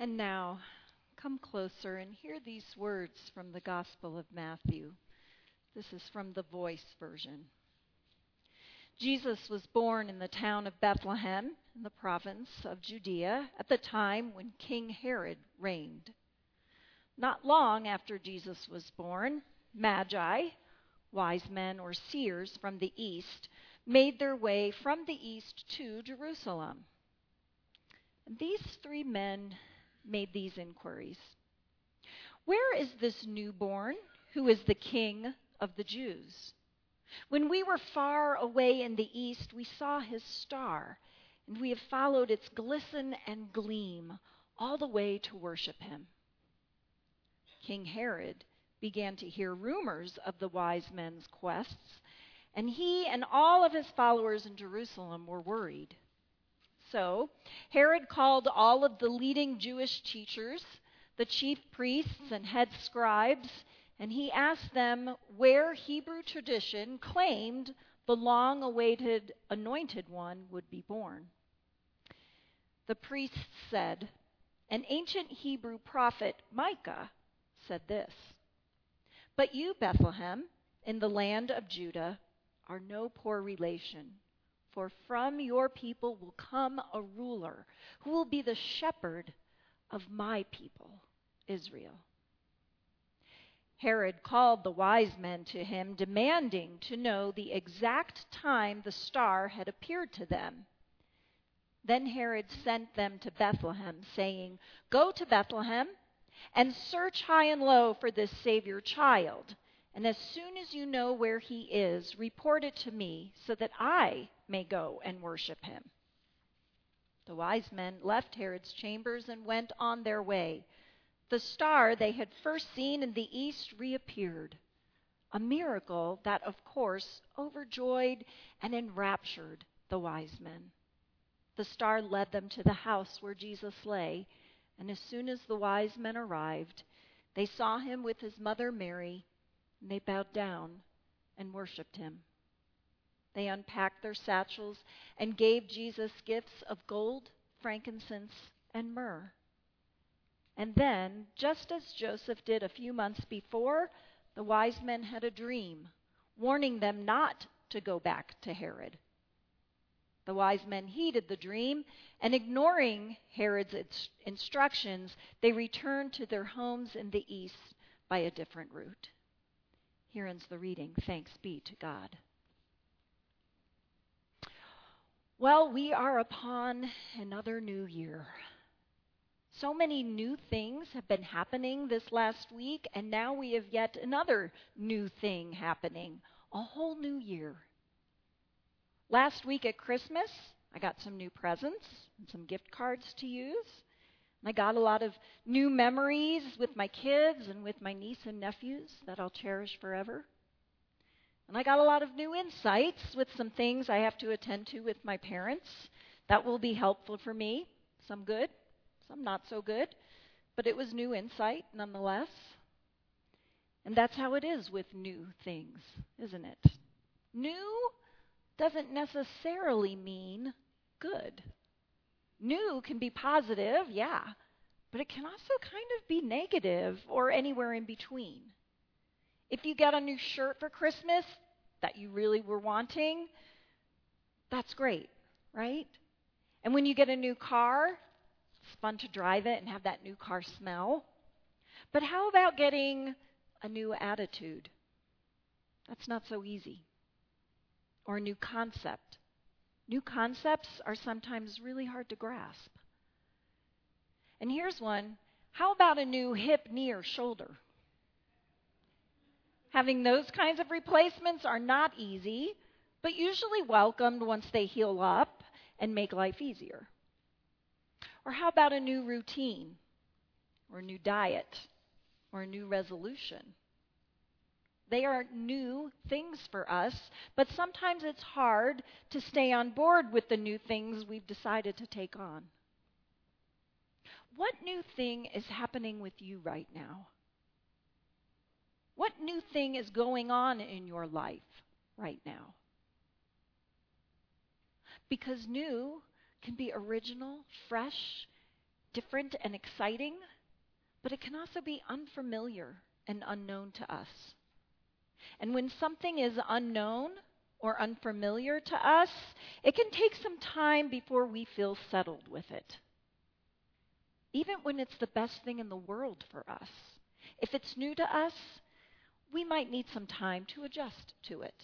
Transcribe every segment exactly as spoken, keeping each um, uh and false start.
And now, come closer and hear these words from the Gospel of Matthew. This is from the Voice version. Jesus was born in the town of Bethlehem in the province of Judea at the time when King Herod reigned. Not long after Jesus was born, Magi, wise men or seers from the east, made their way from the east to Jerusalem. And these three men made these inquiries. Where is this newborn who is the King of the Jews? When we were far away in the east, we saw his star, and we have followed its glisten and gleam all the way to worship him. King Herod began to hear rumors of the wise men's quests, and he and all of his followers in Jerusalem were worried. So Herod called all of the leading Jewish teachers, the chief priests and head scribes, and he asked them where Hebrew tradition claimed the long-awaited anointed one would be born. The priests said, an ancient Hebrew prophet, Micah, said this, "But you, Bethlehem, in the land of Judah, are no poor relation, for from your people will come a ruler who will be the shepherd of my people, Israel." Herod called the wise men to him, demanding to know the exact time the star had appeared to them. Then Herod sent them to Bethlehem, saying, "Go to Bethlehem and search high and low for this Savior child. And as soon as you know where he is, report it to me so that I may go and worship him." The wise men left Herod's chambers and went on their way. The star they had first seen in the east reappeared, a miracle that, of course, overjoyed and enraptured the wise men. The star led them to the house where Jesus lay, and as soon as the wise men arrived, they saw him with his mother Mary, and they bowed down and worshipped him. They unpacked their satchels and gave Jesus gifts of gold, frankincense, and myrrh. And then, just as Joseph did a few months before, the wise men had a dream, warning them not to go back to Herod. The wise men heeded the dream, and ignoring Herod's instructions, they returned to their homes in the east by a different route. Here ends the reading. Thanks be to God. Well, we are upon another new year. So many new things have been happening this last week, and now we have yet another new thing happening, a whole new year. Last week at Christmas, I got some new presents and some gift cards to use. And I got a lot of new memories with my kids and with my niece and nephews that I'll cherish forever. And I got a lot of new insights with some things I have to attend to with my parents that will be helpful for me, some good, some not so good, but it was new insight nonetheless. And that's how it is with new things, isn't it? New doesn't necessarily mean good. New can be positive, yeah, but it can also kind of be negative or anywhere in between. If you get a new shirt for Christmas that you really were wanting, that's great, right? And when you get a new car, it's fun to drive it and have that new car smell. But how about getting a new attitude? That's not so easy. Or a new concept. New concepts are sometimes really hard to grasp. And here's one. How about a new hip, knee, or shoulder? Having those kinds of replacements are not easy, but usually welcomed once they heal up and make life easier. Or how about a new routine, or a new diet, or a new resolution? They are new things for us, but sometimes it's hard to stay on board with the new things we've decided to take on. What new thing is happening with you right now? What new thing is going on in your life right now? Because new can be original, fresh, different and exciting, but it can also be unfamiliar and unknown to us. And when something is unknown or unfamiliar to us, it can take some time before we feel settled with it. Even when it's the best thing in the world for us. If it's new to us, we might need some time to adjust to it.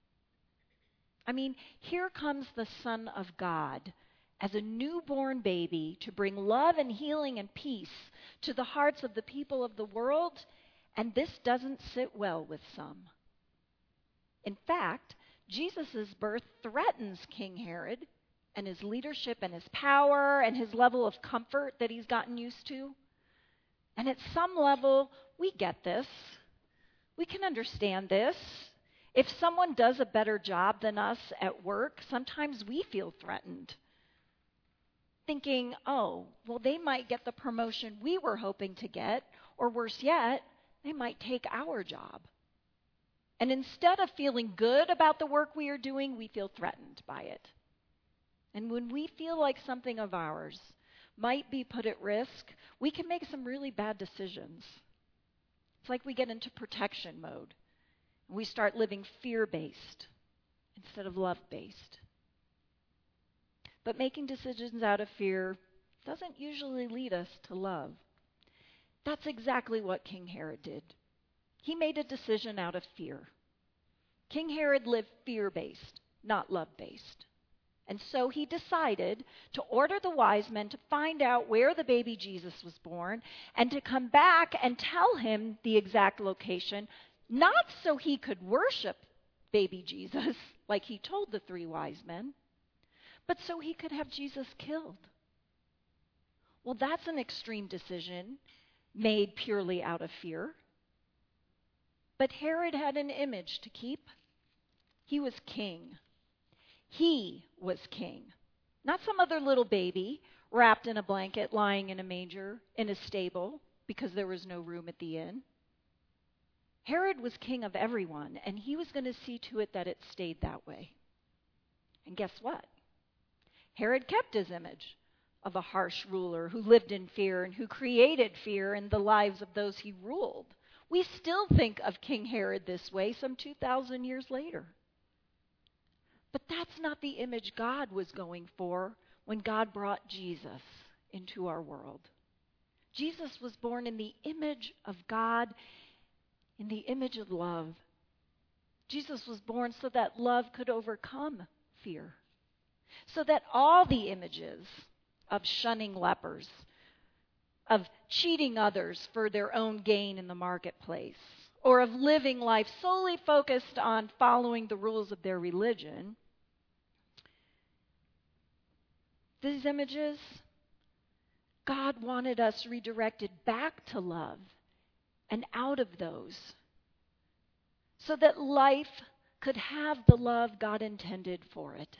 I mean, here comes the Son of God as a newborn baby to bring love and healing and peace to the hearts of the people of the world, and this doesn't sit well with some. In fact, Jesus' birth threatens King Herod and his leadership and his power and his level of comfort that he's gotten used to. And at some level, we get this. We can understand this. If someone does a better job than us at work, sometimes we feel threatened, thinking, oh, well, they might get the promotion we were hoping to get, or worse yet, they might take our job. And instead of feeling good about the work we are doing, we feel threatened by it. And when we feel like something of ours might be put at risk, we can make some really bad decisions. It's like we get into protection mode. And we start living fear-based instead of love-based. But making decisions out of fear doesn't usually lead us to love. That's exactly what King Herod did. He made a decision out of fear. King Herod lived fear-based, not love-based. And so he decided to order the wise men to find out where the baby Jesus was born and to come back and tell him the exact location, not so he could worship baby Jesus like he told the three wise men, but so he could have Jesus killed. Well, that's an extreme decision made purely out of fear. But Herod had an image to keep. He was king. He was king. Not some other little baby wrapped in a blanket lying in a manger in a stable because there was no room at the inn. Herod was king of everyone, and he was going to see to it that it stayed that way. And guess what? Herod kept his image of a harsh ruler who lived in fear and who created fear in the lives of those he ruled. We still think of King Herod this way some two thousand years later. But that's not the image God was going for when God brought Jesus into our world. Jesus was born in the image of God, in the image of love. Jesus was born so that love could overcome fear. So that all the images of shunning lepers, of cheating others for their own gain in the marketplace, or of living life solely focused on following the rules of their religion, these images, God wanted us redirected back to love and out of those so that life could have the love God intended for it.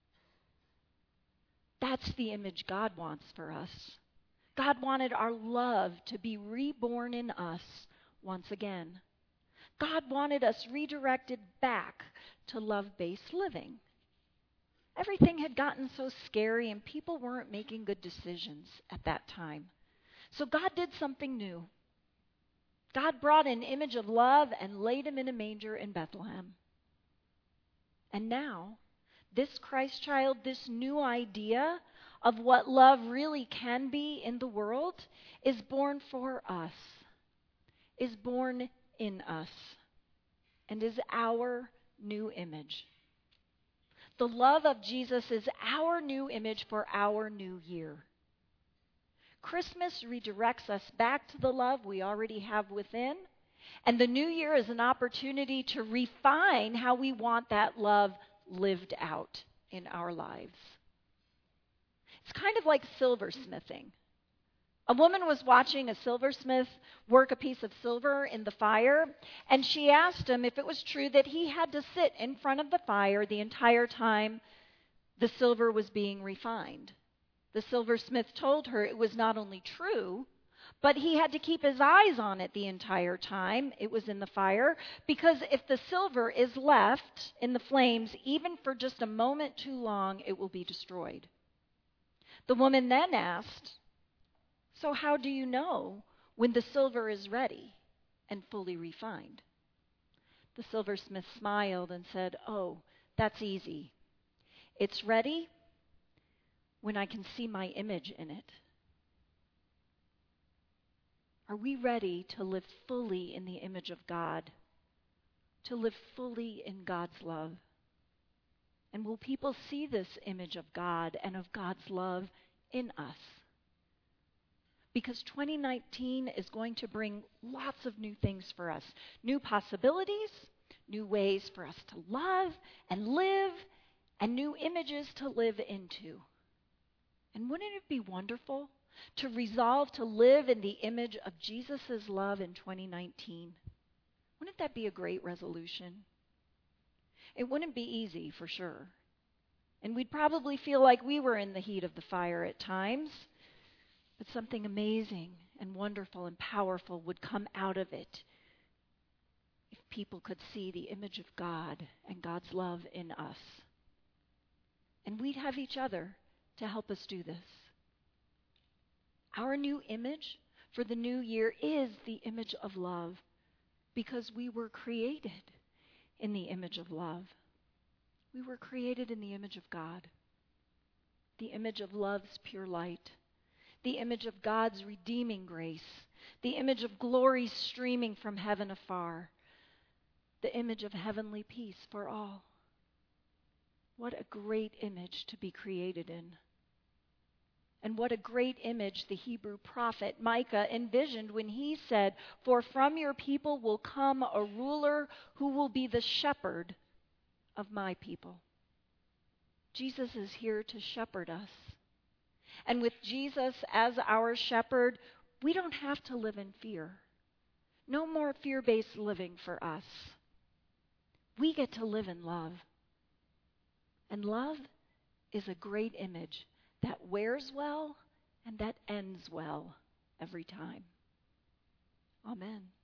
That's the image God wants for us. God wanted our love to be reborn in us once again. God wanted us redirected back to love-based living. Everything had gotten so scary and people weren't making good decisions at that time. So God did something new. God brought an image of love and laid him in a manger in Bethlehem. And now, this Christ child, this new idea of what love really can be in the world, is born for us, is born in us, and is our new image. The love of Jesus is our new image for our new year. Christmas redirects us back to the love we already have within, and the new year is an opportunity to refine how we want that love lived out in our lives. It's kind of like silversmithing. A woman was watching a silversmith work a piece of silver in the fire, and she asked him if it was true that he had to sit in front of the fire the entire time the silver was being refined. The silversmith told her it was not only true, but he had to keep his eyes on it the entire time it was in the fire, because if the silver is left in the flames, even for just a moment too long, it will be destroyed. The woman then asked, So how do you know when the silver is ready and fully refined? The silversmith smiled and said, "Oh, that's easy. It's ready when I can see my image in it." Are we ready to live fully in the image of God? To live fully in God's love? And will people see this image of God and of God's love in us? Because twenty nineteen is going to bring lots of new things for us. New possibilities, new ways for us to love and live, and new images to live into. And wouldn't it be wonderful to resolve to live in the image of Jesus' love in twenty nineteen? Wouldn't that be a great resolution? It wouldn't be easy, for sure. And we'd probably feel like we were in the heat of the fire at times. But something amazing and wonderful and powerful would come out of it if people could see the image of God and God's love in us. And we'd have each other to help us do this. Our new image for the new year is the image of love, because we were created in the image of love. We were created in the image of God, the image of love's pure light, the image of God's redeeming grace, the image of glory streaming from heaven afar, the image of heavenly peace for all. What a great image to be created in. And what a great image the Hebrew prophet Micah envisioned when he said, "For from your people will come a ruler who will be the shepherd of my people." Jesus is here to shepherd us. And with Jesus as our shepherd, we don't have to live in fear. No more fear-based living for us. We get to live in love. And love is a great image that wears well and that ends well every time. Amen.